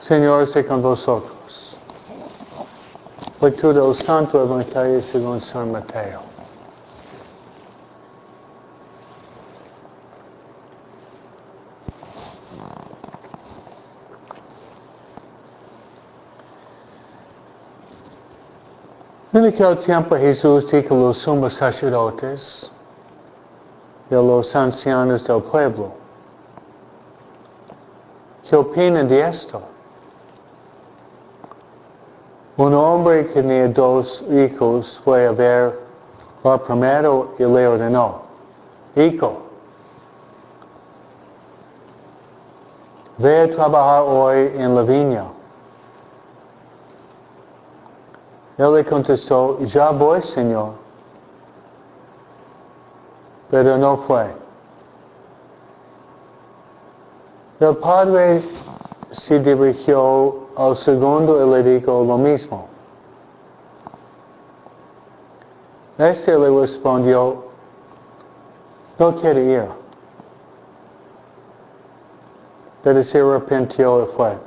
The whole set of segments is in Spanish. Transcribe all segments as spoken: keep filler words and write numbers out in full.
Señor esté con vosotros. Lectura del Santo Evangelio según San Mateo. En aquel tiempo Jesús dijo a los sumos sacerdotes y a los ancianos del pueblo: ¿qué opinan de esto? Un hombre que tenía dos hijos fue a ver al primero y le ordenó: hijo, ve a trabajar hoy en la viña. Él le contestó: ya voy, Señor. Pero no fue. El padre se dirigió al segundo y le dijo lo mismo. Este le respondió: no quiere ir. Pero se arrepintió y fue.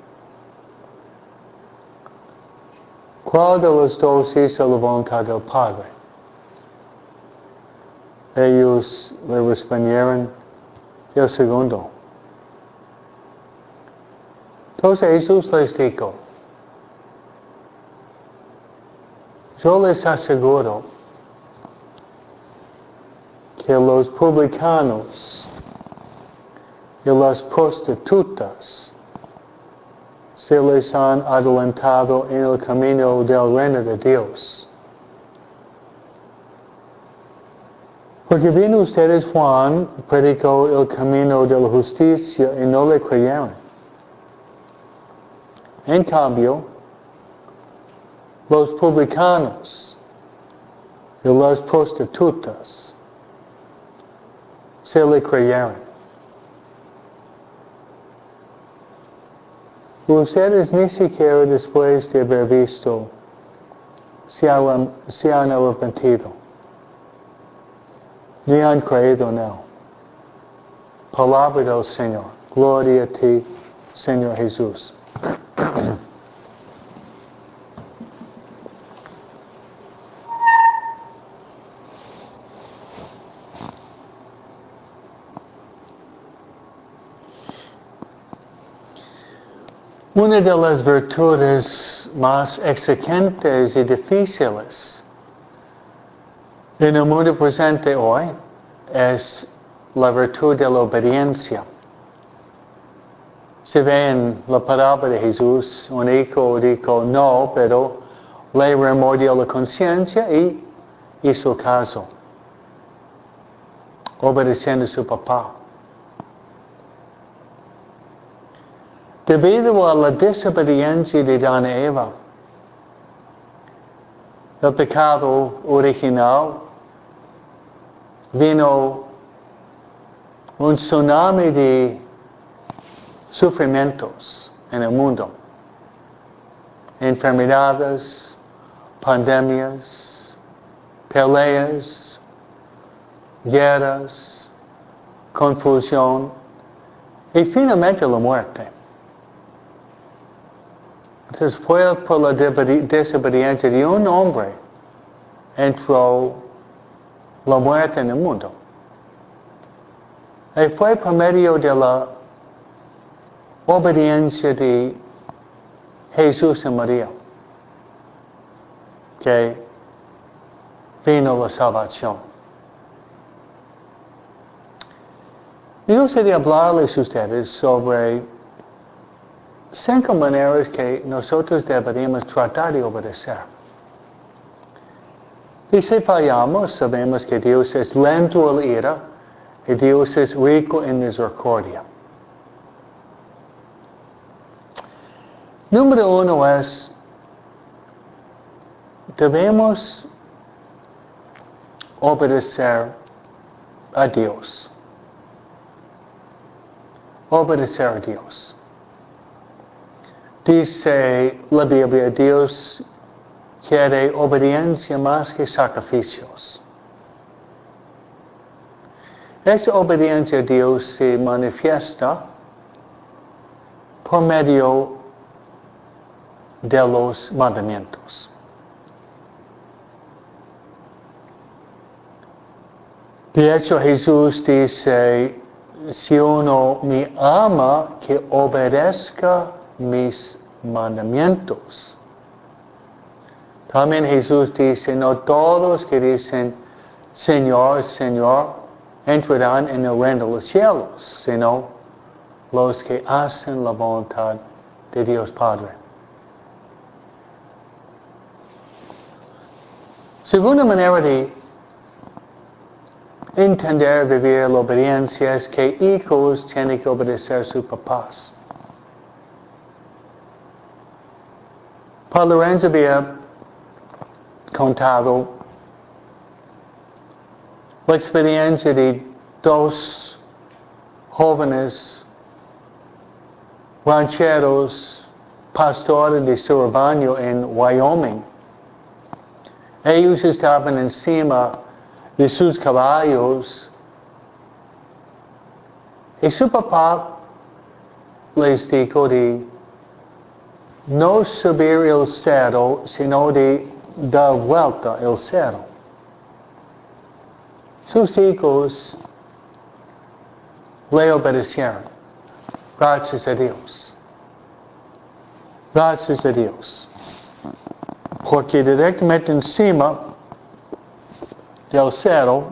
¿Cuál de los dos hizo la voluntad del Padre? Ellos le respondieron: el segundo. Entonces Jesús les dijo: yo les aseguro que los publicanos y las prostitutas se les han adelantado en el camino del reino de Dios. Porque vino ustedes Juan, predicó el camino de la justicia y no le creyeron. En cambio, los publicanos y las prostitutas se le creyeron. Ustedes ni siquiera después de haber visto se han, se han arrepentido, ni han creído en él. Palabra del Señor. Gloria a ti, Señor Jesús. Una de las virtudes más exigentes y difíciles en el mundo presente hoy es la virtud de la obediencia. Se ve en la palabra de Jesús: un hijo dijo no, pero le remordió la conciencia y hizo caso, obedeciendo a su papá. Debido a la desobediencia de Adán y Eva, el pecado original, vino un tsunami de sufrimientos en el mundo. Enfermedades, pandemias, peleas, guerras, confusión y finalmente la muerte. Entonces fue por la desobediencia de un hombre entró la muerte en el mundo. Y fue por medio de la obediencia de Jesús y María que vino la salvación. Me gustaría hablarles a ustedes sobre cinco maneras que nosotros deberíamos tratar de obedecer. Y si fallamos, sabemos que Dios es lento al ira y Dios es rico en misericordia. Número uno es, debemos obedecer a Dios. Obedecer a Dios. Dice la Biblia: Dios quiere obediencia más que sacrificios. Esta obediencia a Dios se manifiesta por medio de los mandamientos. De hecho, Jesús dice, si uno me ama, que obedezca mis mandamientos. También Jesús dice, no todos que dicen, Señor, Señor, entrarán en el reino de los cielos, sino los que hacen la voluntad de Dios Padre. Segunda manera de entender vivir la obediencia es que hijos tienen que obedecer a sus papás. Padre Lorenzo había contado la experiencia de dos jóvenes rancheros, pastores de su rebaño en Wyoming. Ellos estaban encima de sus caballos y su papá les dijo de no subir el cerro, sino de dar vuelta el cerro. Sus hijos le obedecieron. Gracias a Dios. Gracias a Dios. Porque directamente encima del cerro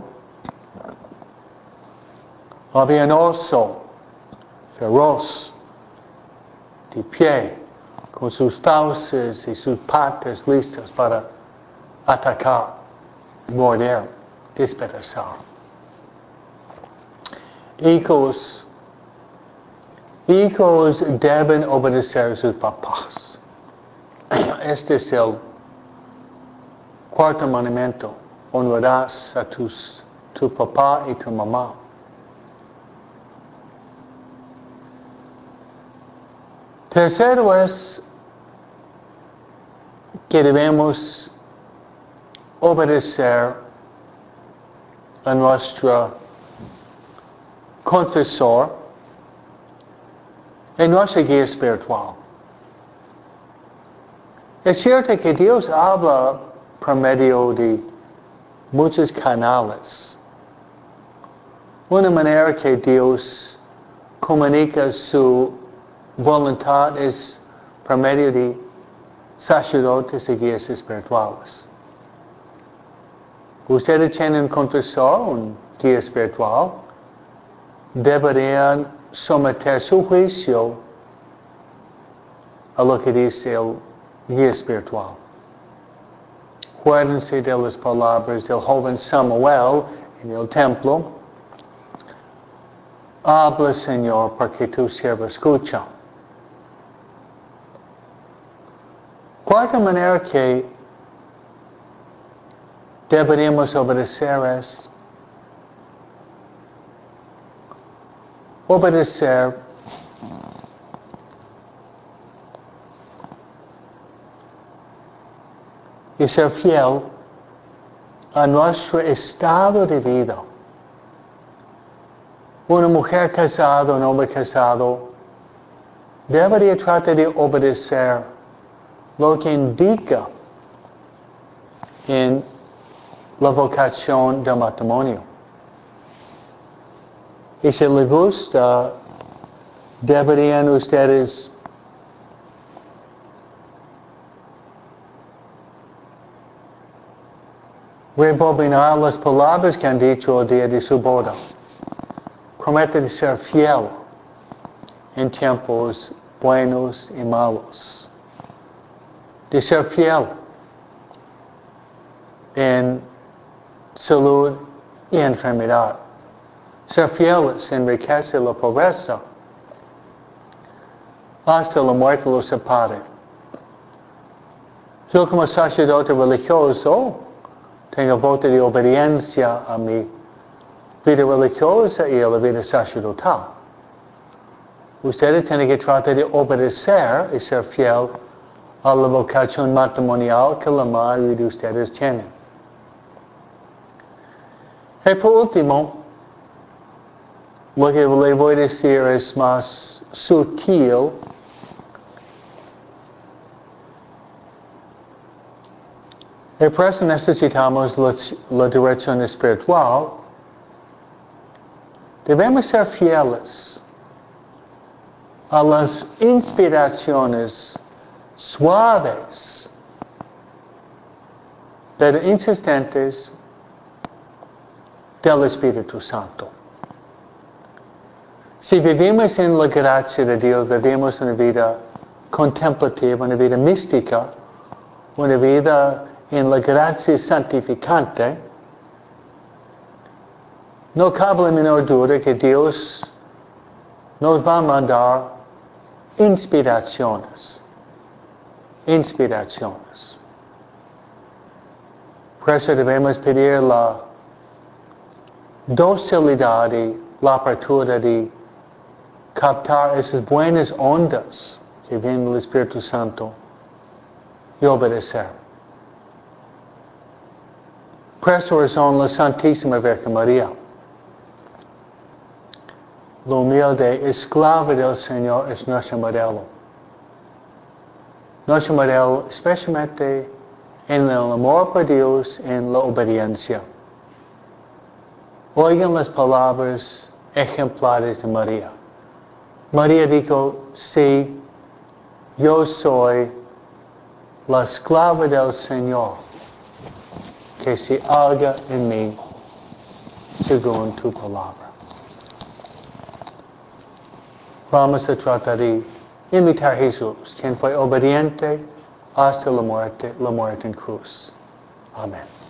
había un oso feroz de pie con sus fauces y sus patas listas para atacar, morder, despedazar. Hijos, hijos deben obedecer a sus papás. Este es el cuarto mandamiento. Honrarás a tus, tu papá y tu mamá. Tercero es que debemos obedecer a nuestro confesor y nuestra guía espiritual. Es cierto que Dios habla por medio de muchos canales. Una manera que Dios comunica su voluntad es por medio de sacerdotes y guías espirituales. Ustedes tienen un confesor, un guía espiritual, deberían someter su juicio a lo que dice el guía espiritual. Acuérdense de las palabras del joven Samuel en el templo. Habla, Señor, porque tu siervo escucha. Cuarta manera que deberíamos obedecer es obedecer y ser fiel a nuestro estado de vida. Una mujer casada, un hombre casado, debería tratar de obedecer lo que indica en la vocación del matrimonio. Y si les gusta, deberían ustedes rebobinar las palabras que han dicho el día de su boda. Promete de ser fiel en tiempos buenos y malos. De ser fiel en salud y enfermedad. Ser fieles en riqueza y la pobreza. Hasta la muerte los separe. Yo como sacerdote religioso tengo voto de obediencia a mi vida religiosa y a la vida sacerdotal. Ustedes tienen que tratar de obedecer y ser fiel a la vocación matrimonial que la mayoría de ustedes tienen. Y por último, lo que le voy a decir es más sutil, Y por eso necesitamos la, la dirección espiritual. Debemos ser fieles a las inspiraciones suaves, pero insistentes del Espíritu Santo. Si vivimos en la gracia de Dios, vivimos una vida contemplativa, una vida mística, una vida en la gracia santificante, no cabe la menor duda que Dios nos va a mandar inspiraciones. Inspiraciones. Por eso debemos pedir la docilidad y la apertura de captar esas buenas ondas que vienen del Espíritu Santo y obedecer. Por esa razón, la Santísima Virgen María, la humilde esclava del Señor, es nuestro modelo. Nuestro modelo especialmente en el amor por Dios, en la obediencia. Oigan las palabras ejemplares de María. María dijo, sí, yo soy la esclava del Señor, que se haga en mí según tu palabra. Vamos a tratar de imitar a Jesús, quien fue obediente hasta la muerte, la muerte en cruz. Amén.